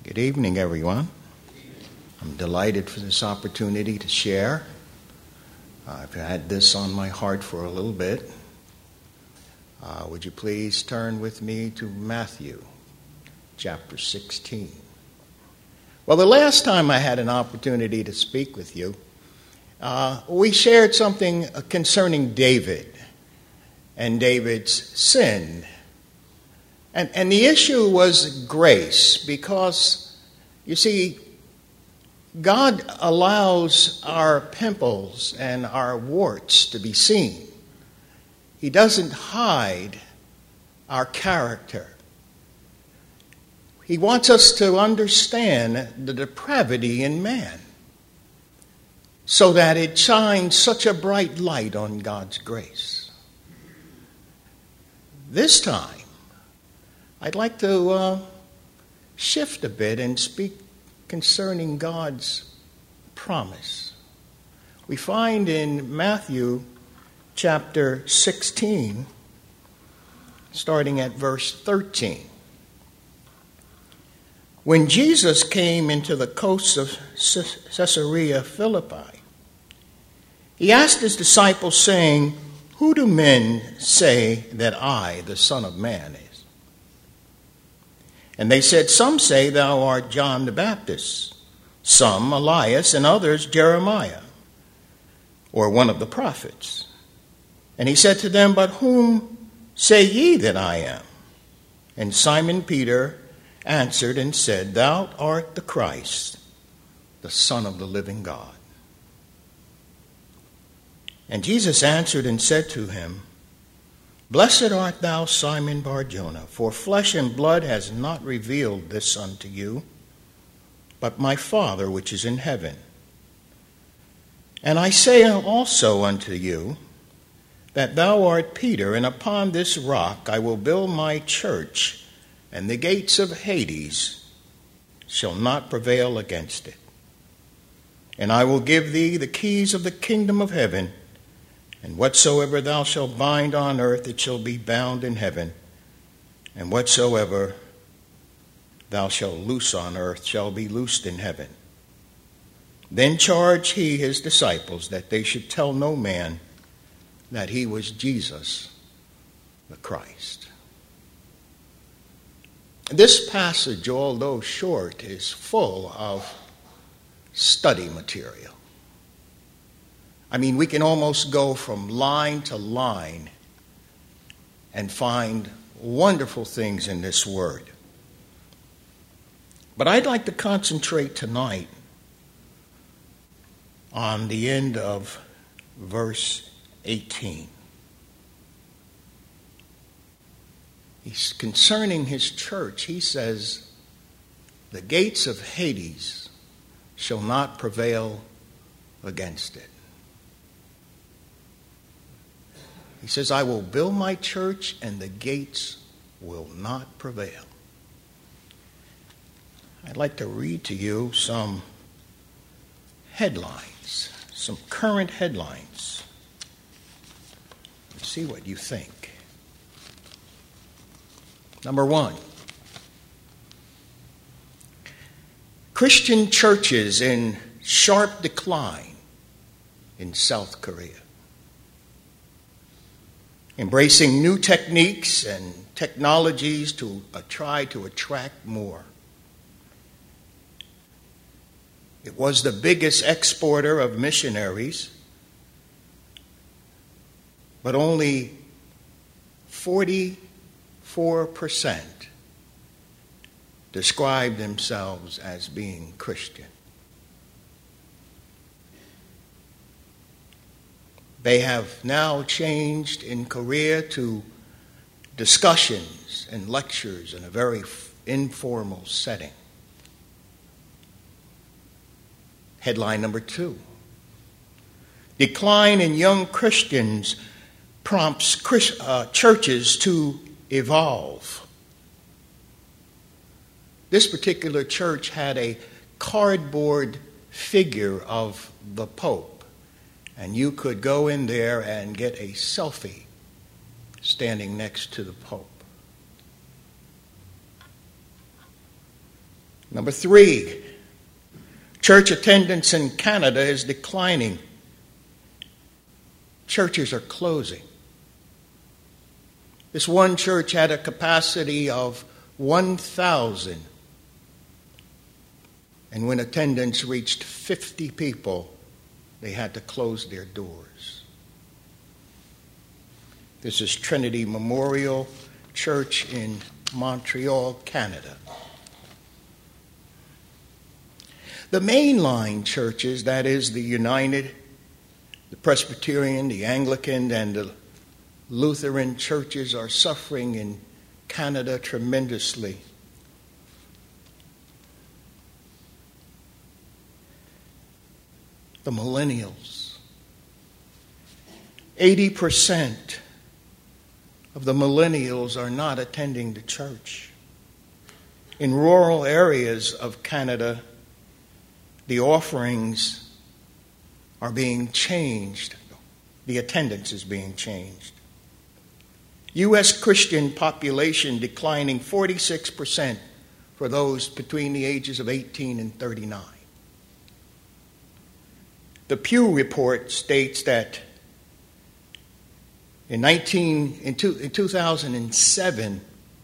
Good evening, everyone. I'm delighted for this opportunity to share. I've had this on my heart for a little bit. Would you please turn with me to Matthew chapter 16. Well, the last time I had an opportunity to speak with you, we shared something concerning David and David's sin. And the issue was grace, because, you see, God allows our pimples and our warts to be seen. He doesn't hide our character. He wants us to understand the depravity in man so that it shines such a bright light on God's grace. This time, I'd like to shift a bit and speak concerning God's promise. We find in Matthew chapter 16, starting at verse 13. When Jesus came into the coasts of Caesarea Philippi, he asked his disciples, saying, "Who do men say that I, the Son of Man, is?" And they said, "Some say thou art John the Baptist, some Elias, and others Jeremiah, or one of the prophets." And he said to them, "But whom say ye that I am?" And Simon Peter answered and said, "Thou art the Christ, the Son of the living God." And Jesus answered and said to him, "Blessed art thou, Simon Bar-Jonah, for flesh and blood has not revealed this unto you, but my Father which is in heaven. And I say also unto you, that thou art Peter, and upon this rock I will build my church, and the gates of Hades shall not prevail against it. And I will give thee the keys of the kingdom of heaven, and whatsoever thou shalt bind on earth, it shall be bound in heaven, and whatsoever thou shalt loose on earth shall be loosed in heaven." Then charged he his disciples that they should tell no man that he was Jesus the Christ. This passage, although short, is full of study material. I mean, we can almost go from line to line and find wonderful things in this word. But I'd like to concentrate tonight on the end of verse 18. He's concerning his church. He says, "The gates of Hades shall not prevail against it." He says, "I will build my church, and the gates will not prevail." I'd like to read to you some headlines, some current headlines. Let's see what you think. Number one, Christian churches in sharp decline in South Korea. Embracing new techniques and technologies to try to attract more. It was the biggest exporter of missionaries, but only 44% described themselves as being Christian. They have now changed in Korea to discussions and lectures in a very informal setting. Headline number 2. Decline in young Christians prompts churches to evolve. This particular church had a cardboard figure of the Pope, and you could go in there and get a selfie standing next to the Pope. Number 3, church attendance in Canada is declining. Churches are closing. This one church had a capacity of 1,000. And when attendance reached 50 people, they had to close their doors. This is Trinity Memorial Church in Montreal, Canada. The mainline churches, that is the United, the Presbyterian, the Anglican, and the Lutheran churches, are suffering in Canada tremendously. The millennials. 80% of the millennials are not attending the church. In rural areas of Canada, the offerings are being changed. The attendance is being changed. U.S. Christian population declining 46% for those between the ages of 18 and 39. The Pew Report states that in 2007,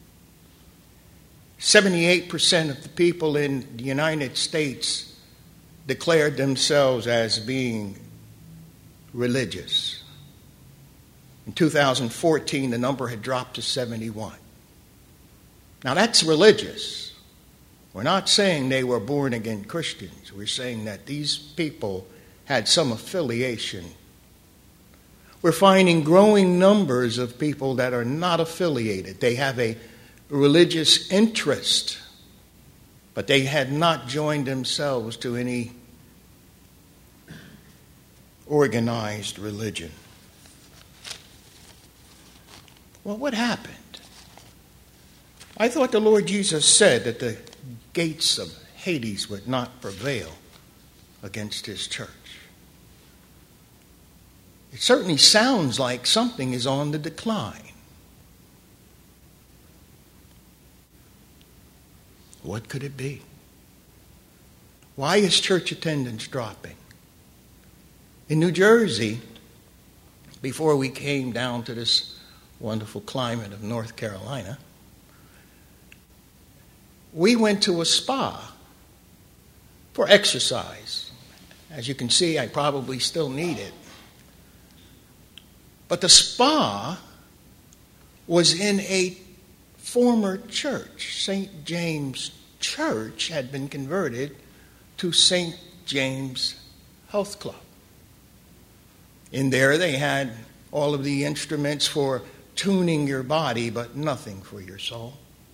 78% of the people in the United States declared themselves as being religious. In 2014, the number had dropped to 71. Now that's religious. We're not saying they were born-again Christians. We're saying that these people had some affiliation. We're finding growing numbers of people that are not affiliated. They have a religious interest, but they had not joined themselves to any organized religion. Well, what happened? I thought the Lord Jesus said that the gates of Hades would not prevail against his church. It certainly sounds like something is on the decline. What could it be? Why is church attendance dropping? In New Jersey, before we came down to this wonderful climate of North Carolina, we went to a spa for exercise. As you can see, I probably still need it. But the spa was in a former church. St. James Church had been converted to St. James Health Club. In there they had all of the instruments for tuning your body, but nothing for your soul.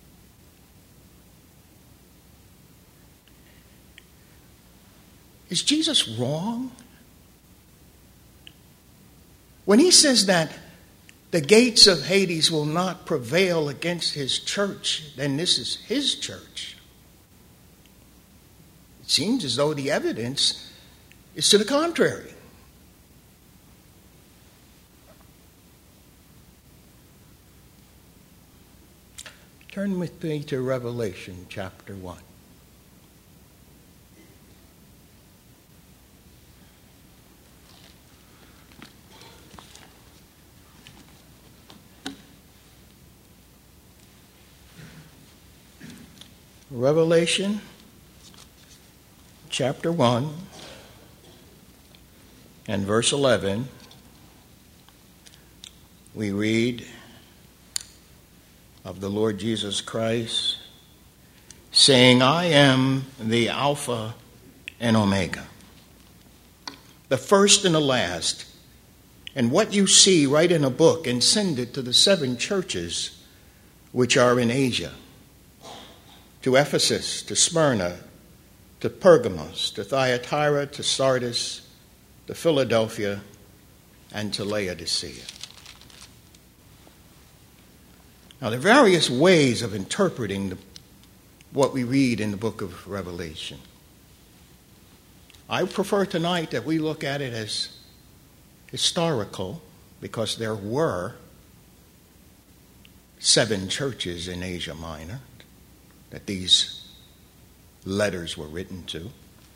Is Jesus wrong? When he says that the gates of Hades will not prevail against his church, then this is his church. It seems as though the evidence is to the contrary. Turn with me to Revelation chapter 1. Revelation chapter 1 and verse 11, we read of the Lord Jesus Christ saying, I am the Alpha and Omega, the first and the last. And what you see, write in a book and send it to the 7 churches which are in Asia, to Ephesus, to Smyrna, to Pergamos, to Thyatira, to Sardis, to Philadelphia, and to Laodicea. Now, there are various ways of interpreting what we read in the book of Revelation. I prefer tonight that we look at it as historical, because there were 7 churches in Asia Minor that these letters were written to.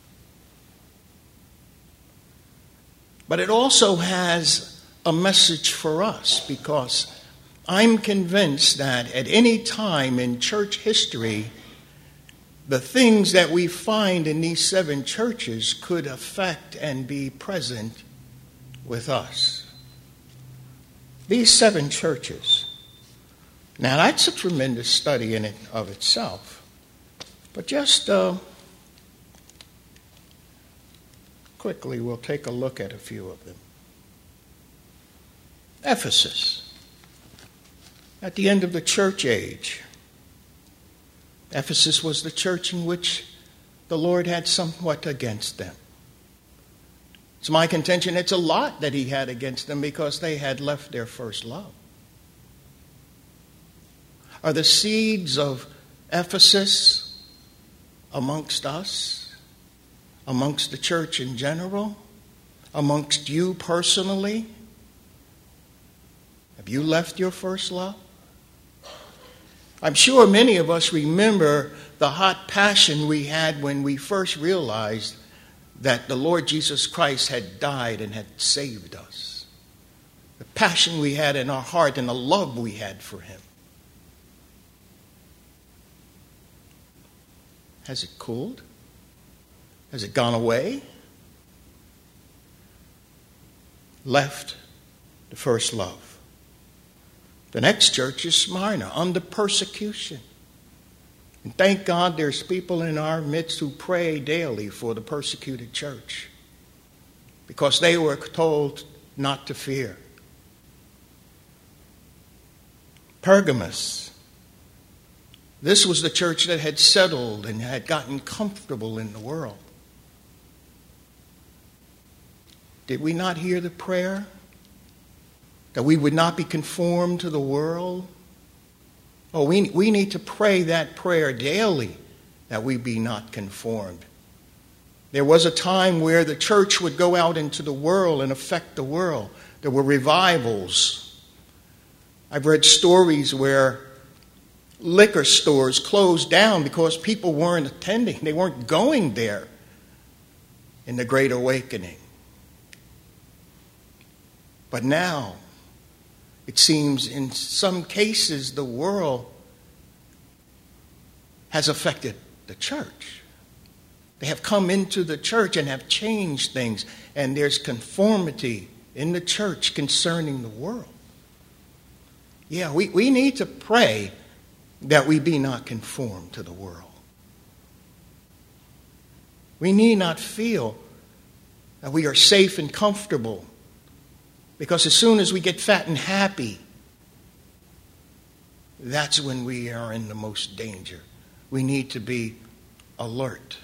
But it also has a message for us, because I'm convinced that at any time in church history, the things that we find in these 7 churches could affect and be present with us. These 7 churches. Now, that's a tremendous study in and of itself. But just quickly, we'll take a look at a few of them. Ephesus. At the end of the church age, Ephesus was the church in which the Lord had somewhat against them. It's my contention it's a lot that he had against them, because they had left their first love. Are the seeds of Ephesus amongst us, amongst the church in general, amongst you personally? Have you left your first love? I'm sure many of us remember the hot passion we had when we first realized that the Lord Jesus Christ had died and had saved us. The passion we had in our heart and the love we had for him. Has it cooled? Has it gone away? Left the first love. The next church is Smyrna, under persecution. And thank God there's people in our midst who pray daily for the persecuted church, because they were told not to fear. Pergamos. This was the church that had settled and had gotten comfortable in the world. Did we not hear the prayer that we would not be conformed to the world? Oh, we need to pray that prayer daily, that we be not conformed. There was a time where the church would go out into the world and affect the world. There were revivals. I've read stories where liquor stores closed down because people weren't attending. They weren't going there in the Great Awakening. But now, it seems in some cases the world has affected the church. They have come into the church and have changed things, and there's conformity in the church concerning the world. Yeah, we need to pray that we be not conformed to the world. We need not feel that we are safe and comfortable, because as soon as we get fat and happy, that's when we are in the most danger. We need to be alert.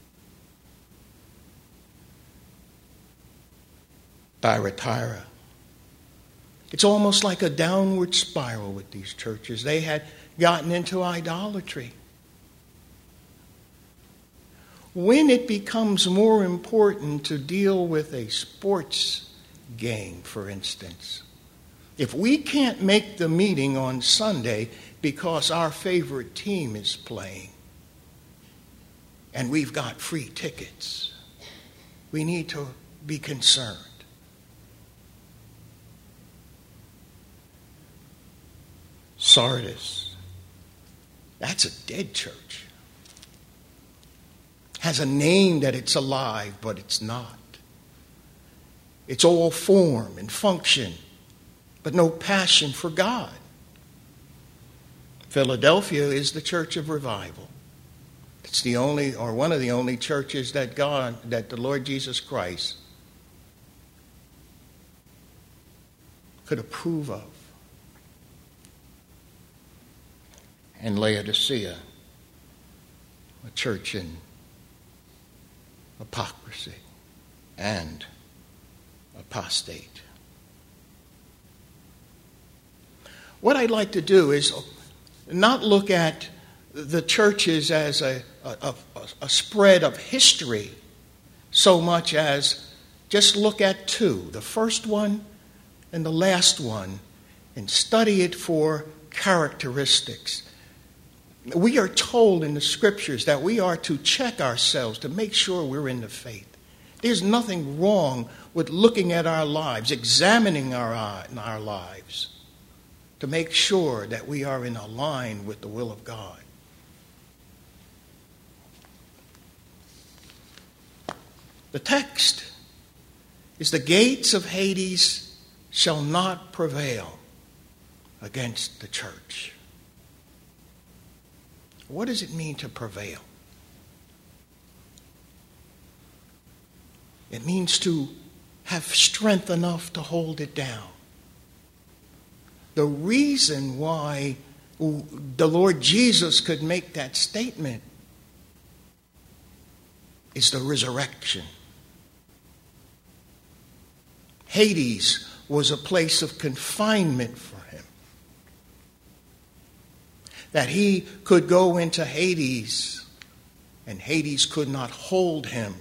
Thyatira. It's almost like a downward spiral with these churches. They had gotten into idolatry. When it becomes more important to deal with a sports game, for instance, if we can't make the meeting on Sunday because our favorite team is playing and we've got free tickets, we need to be concerned. Sardis. That's a dead church. Has a name that it's alive, but it's not. It's all form and function, but no passion for God. Philadelphia is the church of revival. It's the only, or one of the only churches that the Lord Jesus Christ could approve of. And Laodicea, a church in hypocrisy and apostate. What I'd like to do is not look at the churches as a spread of history so much as just look at two, the first one and the last one, and study it for characteristics. We are told in the scriptures that we are to check ourselves to make sure we're in the faith. There's nothing wrong with looking at our lives, examining our lives to make sure that we are in line with the will of God. The text is the gates of Hades shall not prevail against the church. What does it mean to prevail? It means to have strength enough to hold it down. The reason why the Lord Jesus could make that statement is the resurrection. Hades was a place of confinement for him. That he could go into Hades, and Hades could not hold him.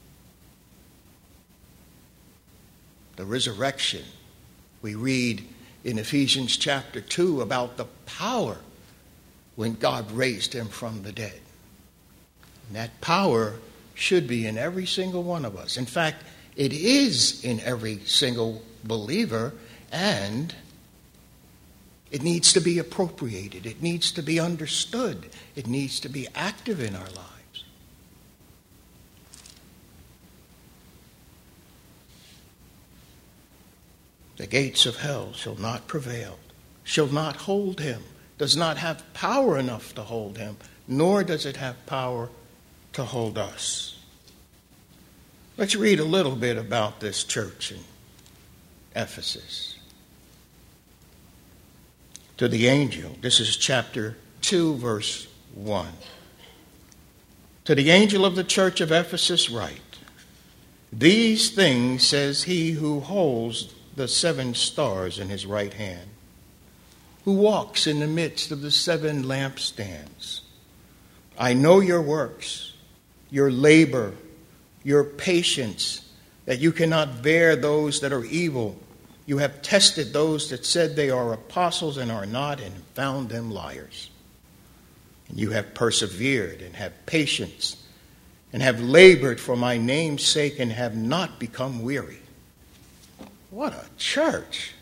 The resurrection, we read in Ephesians chapter 2 about the power when God raised him from the dead. And that power should be in every single one of us. In fact, it is in every single believer, and it needs to be appropriated. It needs to be understood. It needs to be active in our lives. The gates of hell shall not prevail, shall not hold him, does not have power enough to hold him, nor does it have power to hold us. Let's read a little bit about this church in Ephesus. To the angel, this is chapter 2, verse 1. To the angel of the church of Ephesus write, these things says he who holds the 7 stars in his right hand, who walks in the midst of the 7 lampstands. I know your works, your labor, your patience, that you cannot bear those that are evil. You have tested those that said they are apostles and are not, and found them liars. And you have persevered and have patience and have labored for my name's sake and have not become weary. What a church.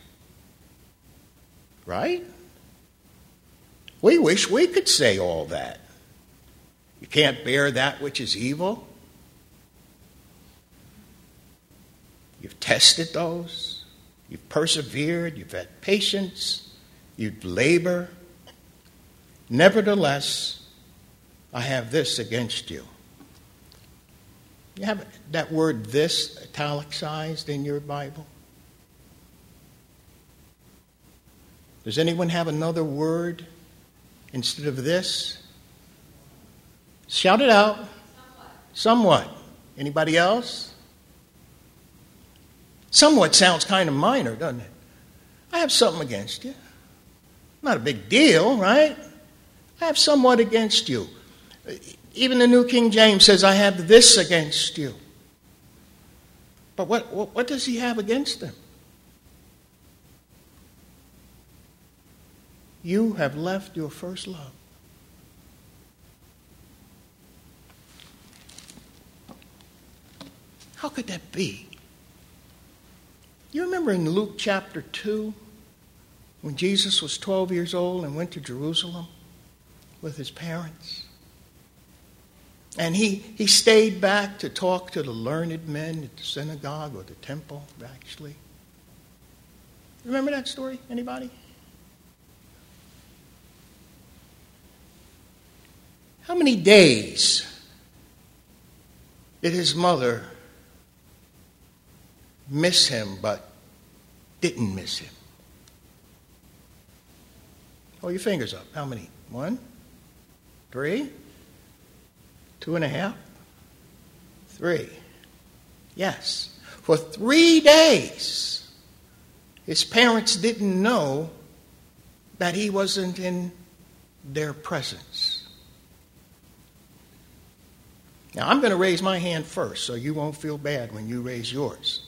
Right? We wish we could say all that. You can't bear that which is evil. You've tested those. You've persevered. You've had patience. You've labored. Nevertheless, I have this against you. You have that word "this" italicized in your Bible? Does anyone have another word instead of this? Shout it out. Somewhat. Anybody else? Somewhat sounds kind of minor, doesn't it? I have something against you. Not a big deal, right? I have somewhat against you. Even the New King James says, I have this against you. But what does he have against them? You have left your first love. How could that be? You remember in Luke chapter 2, when Jesus was 12 years old and went to Jerusalem with his parents? And he stayed back to talk to the learned men at the synagogue or the temple, actually. Remember that story? Anybody? How many days did his mother miss him but didn't miss him? Hold your fingers up. How many? 1, 3, 2.5, 3. Yes. For 3 days, his parents didn't know that he wasn't in their presence. Now, I'm going to raise my hand first so you won't feel bad when you raise yours.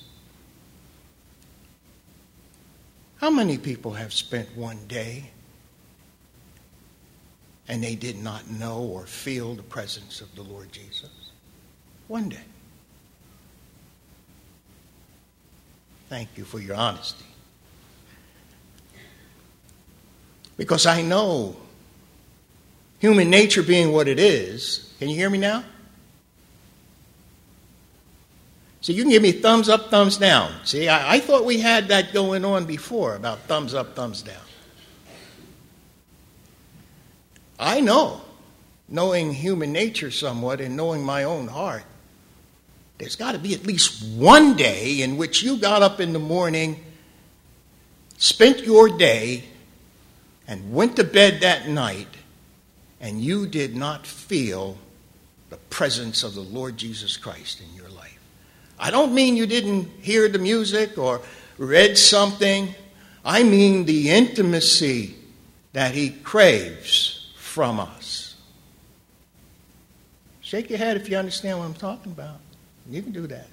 How many people have spent one day and they did not know or feel the presence of the Lord Jesus? One day. Thank you for your honesty. Because I know human nature being what it is. Can you hear me now? So you can give me thumbs up, thumbs down. See, I thought we had that going on before about thumbs up, thumbs down. I know, knowing human nature somewhat and knowing my own heart, there's got to be at least one day in which you got up in the morning, spent your day, and went to bed that night, and you did not feel the presence of the Lord Jesus Christ in your life. I don't mean you didn't hear the music or read something. I mean the intimacy that he craves from us. Shake your head if you understand what I'm talking about. You can do that.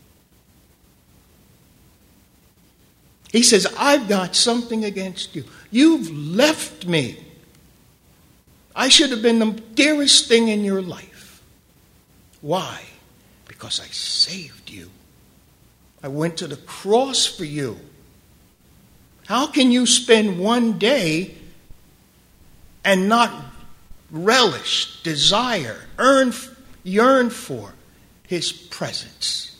He says, I've got something against you. You've left me. I should have been the dearest thing in your life. Why? Because I saved you. I went to the cross for you. How can you spend one day and not relish, desire, yearn for his presence?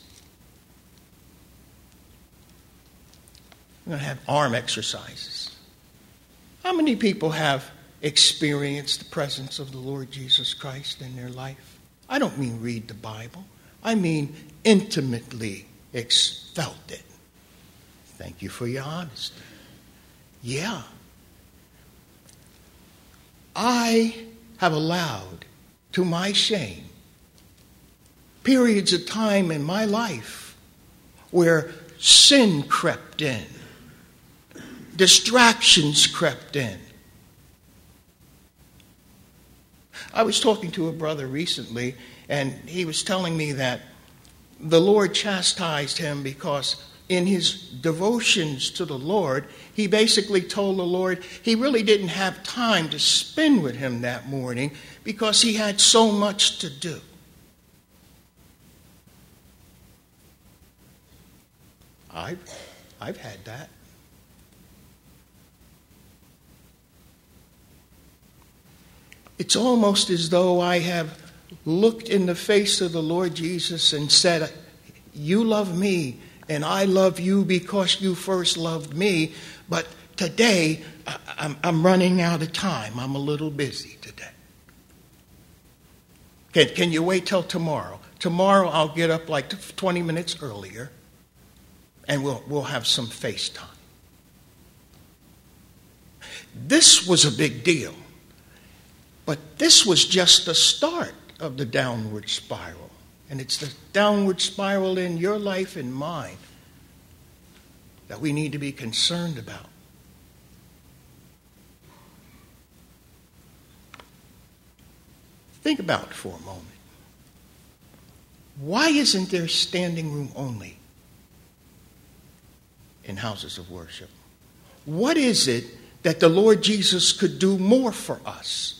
We're going to have arm exercises. How many people have experienced the presence of the Lord Jesus Christ in their life? I don't mean read the Bible. I mean intimately felt it. Thank you for your honesty. Yeah. I have allowed, to my shame, periods of time in my life where sin crept in, distractions crept in. I was talking to a brother recently, and he was telling me that the Lord chastised him because in his devotions to the Lord, he basically told the Lord he really didn't have time to spend with him that morning because he had so much to do. I've had that. It's almost as though I have looked in the face of the Lord Jesus and said, you love me and I love you because you first loved me, but today I'm running out of time. I'm a little busy today. Can you wait till tomorrow? Tomorrow I'll get up like 20 minutes earlier and we'll have some FaceTime. This was a big deal. But this was just the start of the downward spiral. And it's the downward spiral in your life and mine that we need to be concerned about. Think about it for a moment. Why isn't there standing room only in houses of worship? What is it that the Lord Jesus could do more for us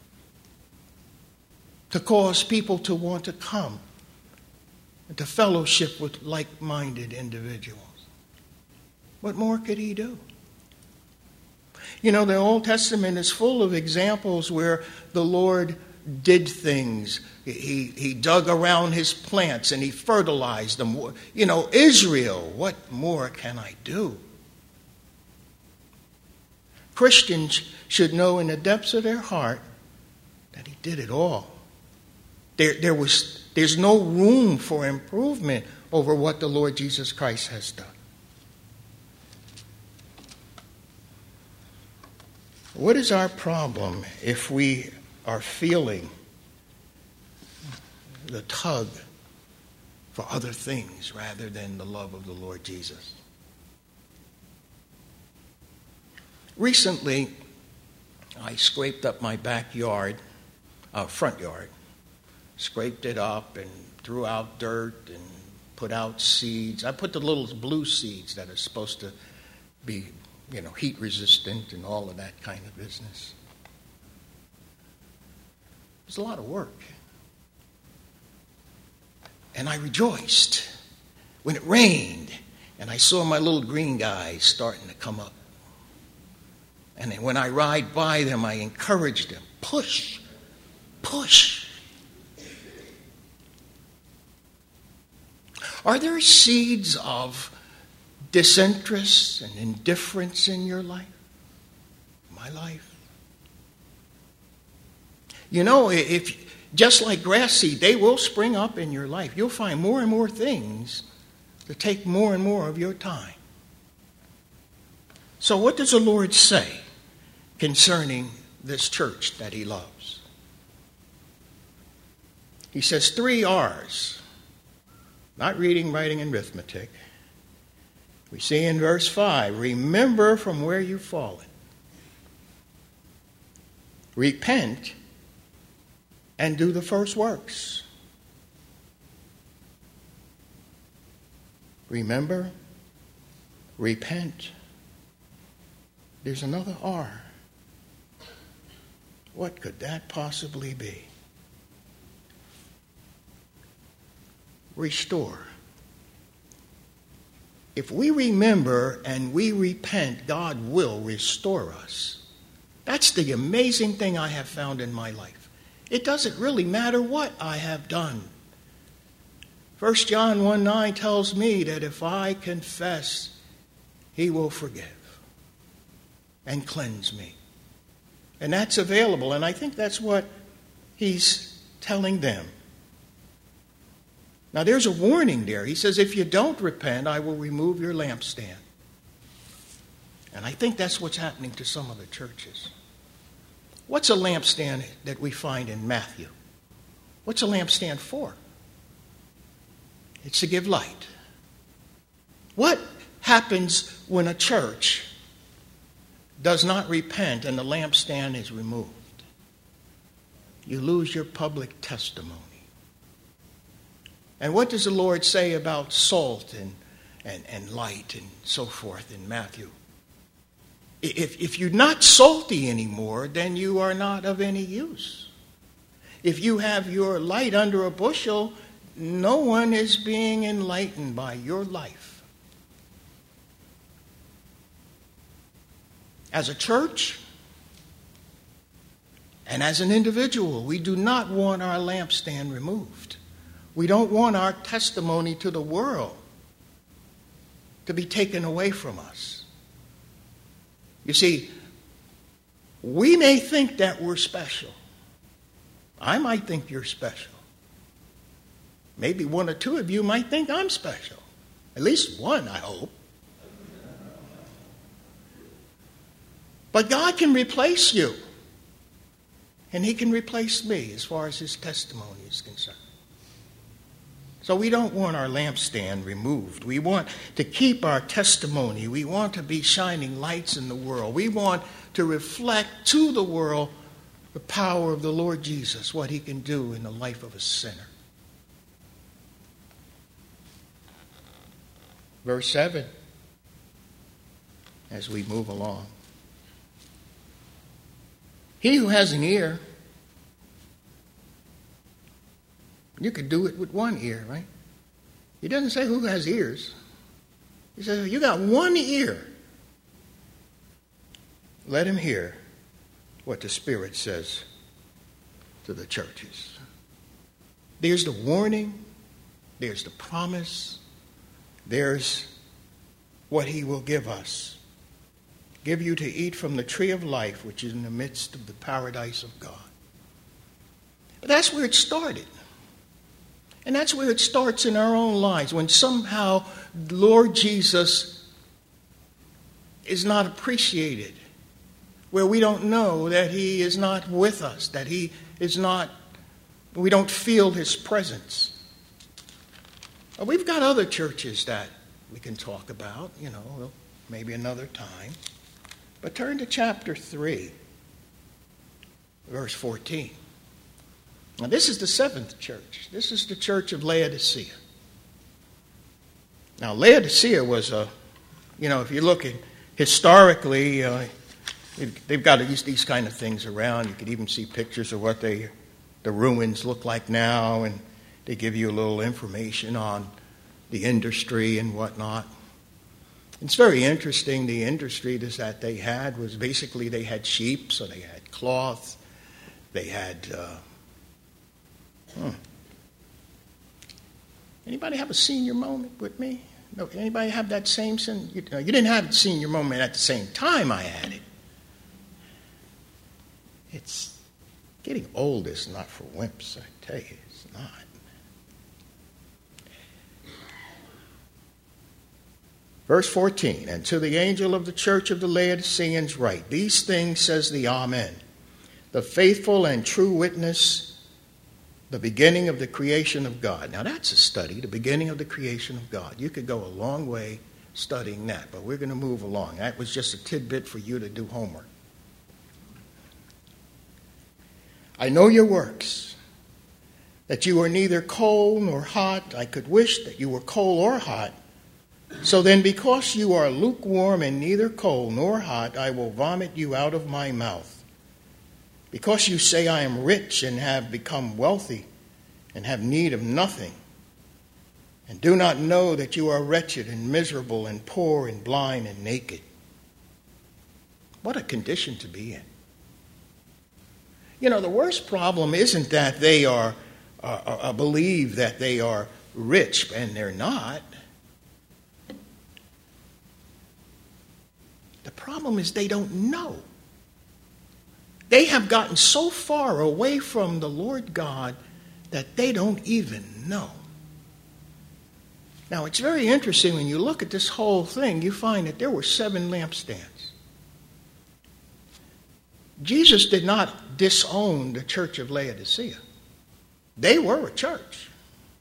to cause people to want to come and to fellowship with like-minded individuals? What more could he do? You know, the Old Testament is full of examples where the Lord did things. He dug around his plants and he fertilized them. You know, Israel, what more can I do? Christians should know in the depths of their heart that he did it all. There's no room for improvement over what the Lord Jesus Christ has done. What is our problem if we are feeling the tug for other things rather than the love of the Lord Jesus? Recently, I scraped up my backyard, front yard. Scraped it up and threw out dirt and put out seeds. I put the little blue seeds that are supposed to be, heat resistant and all of that kind of business. was a lot of work. And I rejoiced when it rained and I saw my little green guys starting to come up. And then when I ride by them, I encourage them. Push. Push. Are there seeds of disinterest and indifference in your life? My life? You know, if just like grass seed, they will spring up in your life. You'll find more and more things to take more and more of your time. So what does the Lord say concerning this church that he loves? He says 3 R's. Not reading, writing, and arithmetic. We see in verse 5, remember from where you've fallen. Repent and do the first works. Remember, repent. There's another R. What could that possibly be? Restore. If we remember and we repent, God will restore us. That's the amazing thing I have found in my life. It doesn't really matter what I have done. 1 John 1:9 tells me that if I confess, he will forgive and cleanse me. And that's available, and I think that's what he's telling them. Now there's a warning there. He says, if you don't repent, I will remove your lampstand. And I think that's what's happening to some of the churches. What's a lampstand that we find in Matthew? What's a lampstand for? It's to give light. What happens when a church does not repent and the lampstand is removed? You lose your public testimony. And what does the Lord say about salt and light and so forth in Matthew? If you're not salty anymore, then you are not of any use. If you have your light under a bushel, no one is being enlightened by your life. As a church and as an individual, we do not want our lampstand removed. We don't want our testimony to the world to be taken away from us. You see, we may think that we're special. I might think you're special. Maybe 1 or 2 of you might think I'm special. At least one, I hope. But God can replace you. And he can replace me as far as his testimony is concerned. So we don't want our lampstand removed. We want to keep our testimony. We want to be shining lights in the world. We want to reflect to the world the power of the Lord Jesus, what he can do in the life of a sinner. Verse 7, as we move along. He who has an ear, you could do it with 1 ear, right? He doesn't say who has ears. He says, you got 1 ear. Let him hear what the Spirit says to the churches. There's the warning. There's the promise. There's what he will give us. Give you to eat from the tree of life, which is in the midst of the paradise of God. But that's where it started. And that's where it starts in our own lives, when somehow Lord Jesus is not appreciated, where we don't know that he is not with us, that he is not, we don't feel his presence. We've got other churches that we can talk about, maybe another time. But turn to chapter 3, verse 14. Now, this is the 7th church. This is the church of Laodicea. Now, Laodicea was if you look at historically, they've got these kind of things around. You could even see pictures of what they the ruins look like now, and they give you a little information on the industry and whatnot. It's very interesting. The industry that they had was basically they had sheep, so they had cloth. They had... Anybody have a senior moment with me? No, anybody have that same sin? You didn't have a senior moment at the same time I had it. It's getting old is not for wimps, I tell you, it's not. Verse 14, and to the angel of the church of the Laodiceans write, these things says the Amen, the faithful and true witness, the beginning of the creation of God. Now that's a study, the beginning of the creation of God. You could go a long way studying that, but we're going to move along. That was just a tidbit for you to do homework. I know your works, that you are neither cold nor hot. I could wish that you were cold or hot. So then, because you are lukewarm and neither cold nor hot, I will vomit you out of my mouth. Because you say, I am rich and have become wealthy and have need of nothing, and do not know that you are wretched and miserable and poor and blind and naked. What a condition to be in. You know, the worst problem isn't that they believe that they are rich and they're not. The problem is they don't know. They have gotten so far away from the Lord God that they don't even know. Now, it's very interesting when you look at this whole thing, you find that there were 7 lampstands. Jesus did not disown the church of Laodicea. They were a church.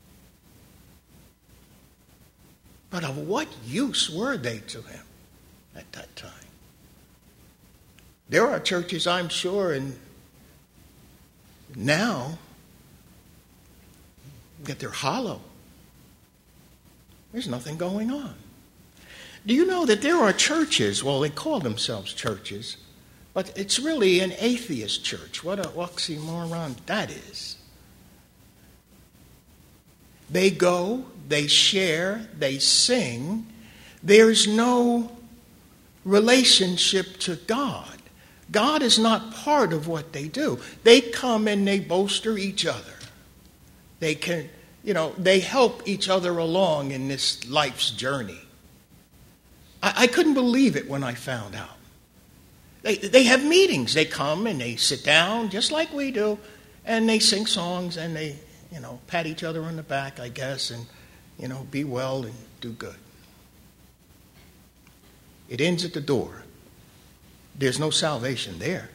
But of what use were they to him at that time? There are churches, I'm sure, and now that they're hollow. There's nothing going on. Do you know that there are churches, well, they call themselves churches, but it's really an atheist church. What an oxymoron that is. They go, they share, they sing. There's no relationship to God. God is not part of what they do. They come and they bolster each other. They can, they help each other along in this life's journey. I couldn't believe it when I found out. They have meetings. They come and they sit down just like we do, and they sing songs and they, pat each other on the back, I guess, and, be well and do good. It ends at the door. There's no salvation there.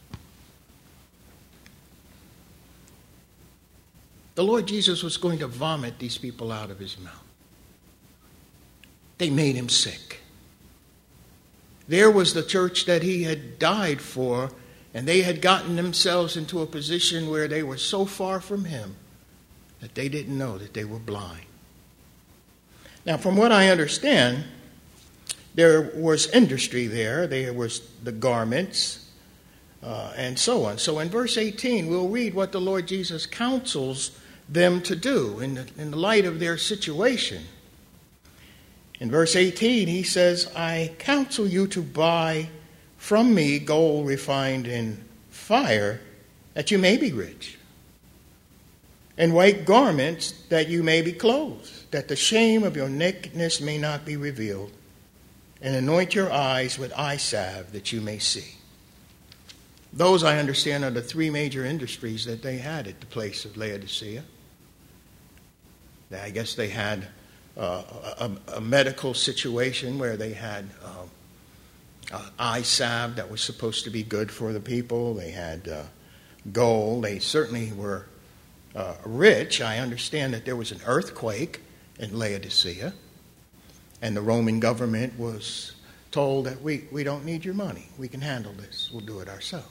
The Lord Jesus was going to vomit these people out of his mouth. They made him sick. There was the church that he had died for, and they had gotten themselves into a position where they were so far from him that they didn't know that they were blind. Now, from what I understand, there was industry there. There was the garments and so on. So in verse 18, we'll read what the Lord Jesus counsels them to do in the light of their situation. In verse 18, he says, I counsel you to buy from me gold refined in fire, that you may be rich, and white garments, that you may be clothed, that the shame of your nakedness may not be revealed, and anoint your eyes with eye salve, that you may see. Those, I understand, are the 3 major industries that they had at the place of Laodicea. I guess they had a medical situation where they had eye salve that was supposed to be good for the people. They had gold. They certainly were rich. I understand that there was an earthquake in Laodicea, and the Roman government was told that we don't need your money. We can handle this. We'll do it ourselves.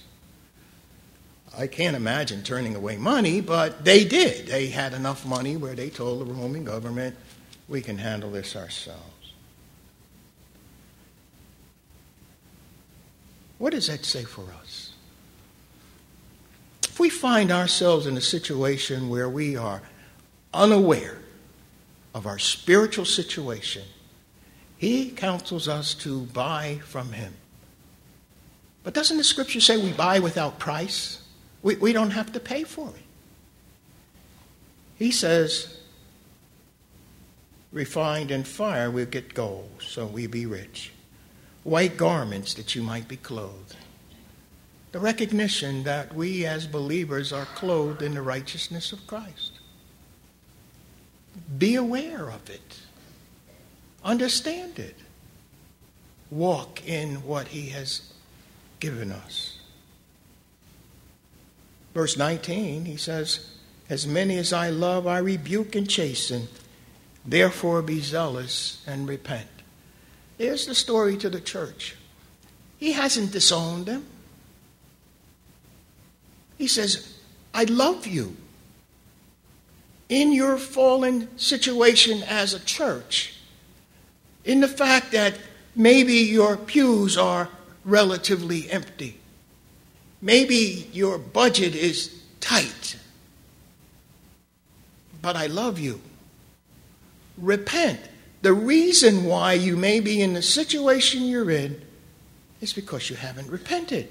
I can't imagine turning away money, but they did. They had enough money where they told the Roman government, we can handle this ourselves. What does that say for us? If we find ourselves in a situation where we are unaware of our spiritual situation, he counsels us to buy from him. But doesn't the scripture say we buy without price? We don't have to pay for it. He says, refined in fire we'll get gold, so we be rich. White garments that you might be clothed. The recognition that we as believers are clothed in the righteousness of Christ. Be aware of it. Understand it. Walk in what he has given us. Verse 19, he says, as many as I love, I rebuke and chasten. Therefore be zealous and repent. There's the story to the church. He hasn't disowned them. He says, I love you. In your fallen situation as a church, in the fact that maybe your pews are relatively empty, maybe your budget is tight, but I love you. Repent. The reason why you may be in the situation you're in is because you haven't repented.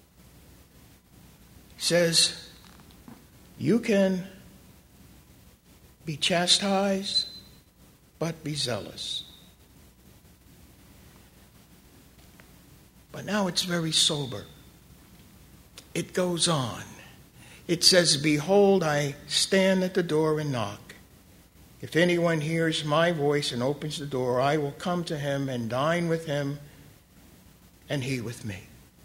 He says, you can be chastised, but be zealous. But now it's very sober. It goes on. It says, behold, I stand at the door and knock. If anyone hears my voice and opens the door, I will come to him and dine with him and he with me.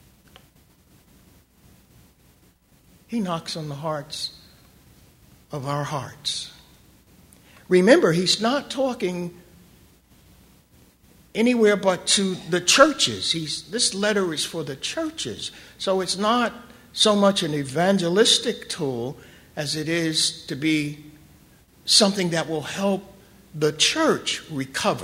He knocks on the hearts of our hearts. Remember, he's not talking anywhere but to the churches. This letter is for the churches. So it's not so much an evangelistic tool as it is to be something that will help the church recover.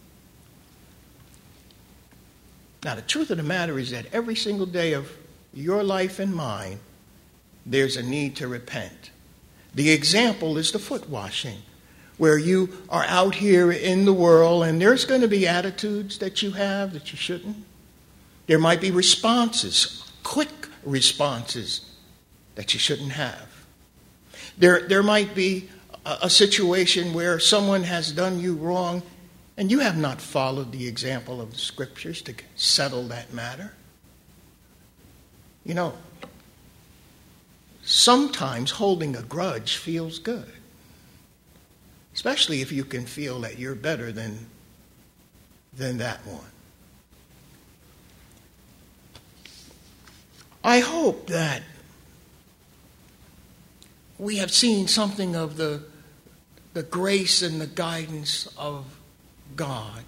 Now, the truth of the matter is that every single day of your life and mine, there's a need to repent. The example is the foot washing, where you are out here in the world and there's going to be attitudes that you have that you shouldn't. There might be responses, quick responses that you shouldn't have. There might be a situation where someone has done you wrong and you have not followed the example of the scriptures to settle that matter. You know, sometimes holding a grudge feels good, especially if you can feel that you're better than that one. I hope that we have seen something of the grace and the guidance of God,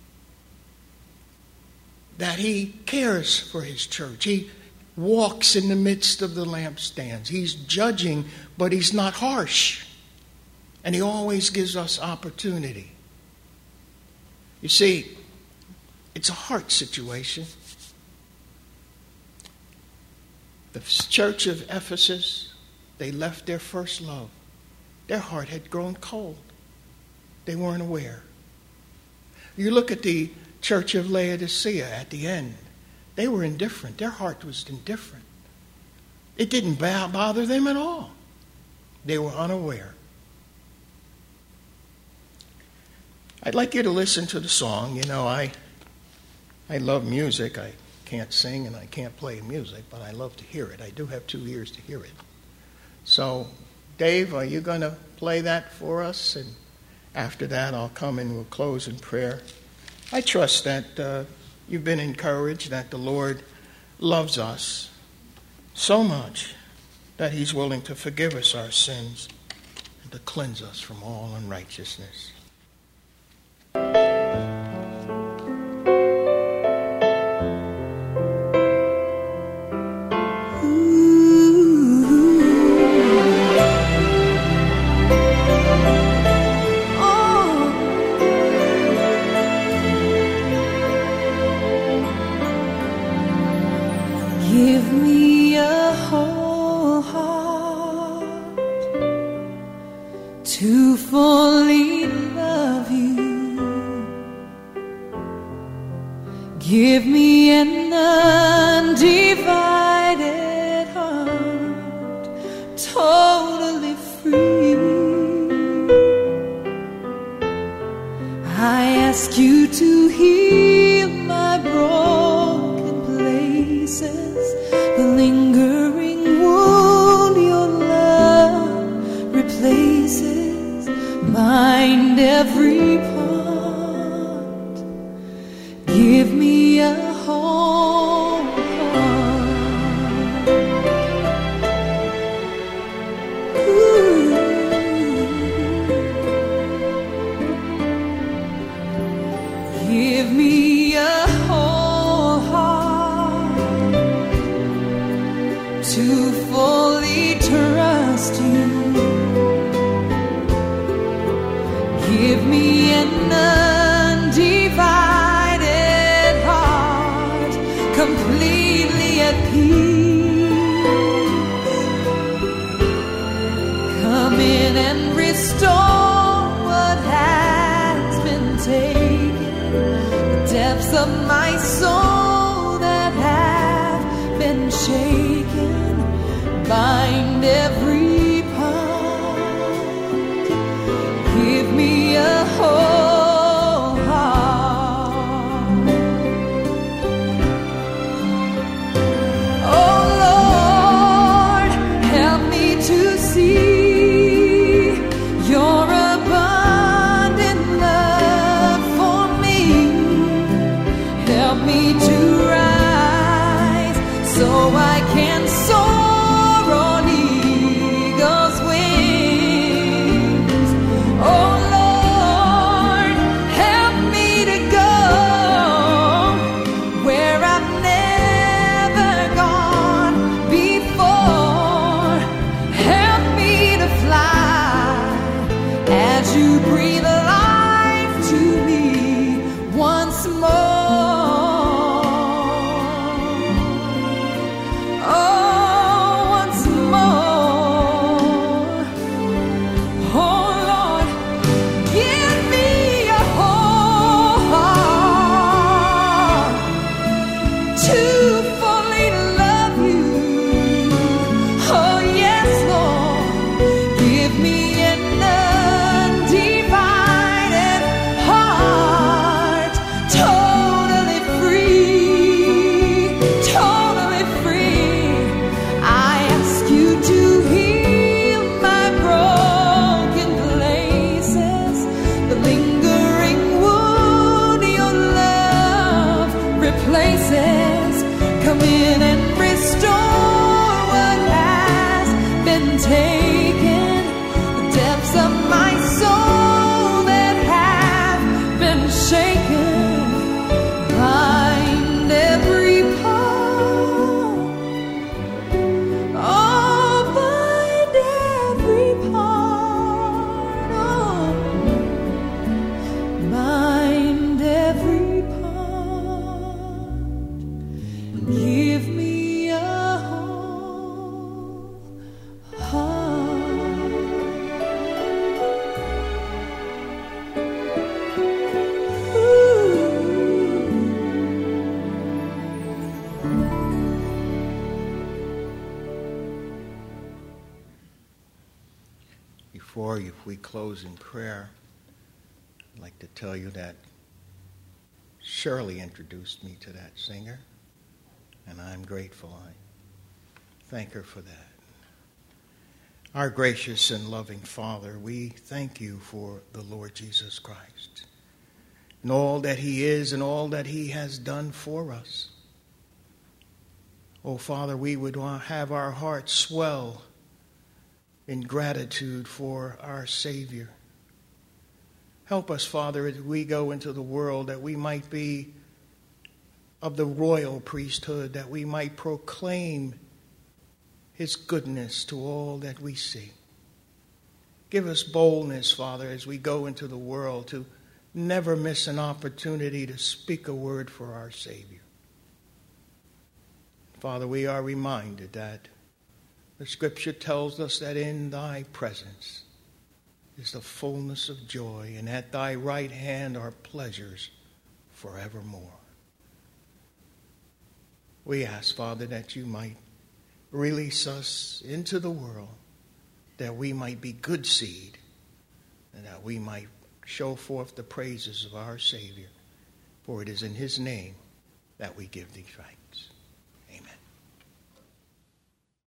that he cares for his church. He walks in the midst of the lampstands. He's judging, but he's not harsh. And he always gives us opportunity. You see, it's a heart situation. The church of Ephesus, they left their first love. Their heart had grown cold. They weren't aware. You look at the church of Laodicea at the end. They were indifferent. Their heart was indifferent. It didn't bother them at all. They were unaware. I'd like you to listen to the song. You know, I love music. I can't sing and I can't play music, but I love to hear it. I do have 2 ears to hear it. So, Dave, are you going to play that for us? And after that, I'll come and we'll close in prayer. I trust that you've been encouraged, that the Lord loves us so much that he's willing to forgive us our sins and to cleanse us from all unrighteousness. Give me a whole heart. to fully love you. Give me an undivided heart, totally free. I ask you to heal my broken places, the lingering wound your love replaces. Mind every part, give me a whole heart. Ooh. Give me a whole heart to fully trust you. Give me an undivided heart, completely at peace. Come in and restore what has been taken, the depths of my soul that have been shaken. Bind every part, give me a whole heart. Oh Lord, help me to see your abundant love for me. Help me to rise so I can soar on eagle's wings. Oh Lord, help me to go where I've never gone before. Help me to fly as you breathe life to me once more. Come in and restore what has been taken, the depths of my soul that have been shaken. Bind every part, oh, bind every part, oh, bind every part. Give me a whole heart. Ooh. Before we close in prayer, I'd like to tell you that Shirley introduced me to that singer, and I'm grateful. I thank her for that. Our gracious and loving Father, we thank you for the Lord Jesus Christ and all that he is and all that he has done for us. Oh, Father, we would have our hearts swell in gratitude for our Savior. Help us, Father, as we go into the world, that we might be of the royal priesthood, that we might proclaim his goodness to all that we see. Give us boldness, Father, as we go into the world, to never miss an opportunity to speak a word for our Savior. Father, we are reminded that the Scripture tells us that in thy presence is the fullness of joy, and at thy right hand are pleasures forevermore. We ask, Father, that you might release us into the world, that we might be good seed, and that we might show forth the praises of our Savior. For it is in his name that we give thee thanks.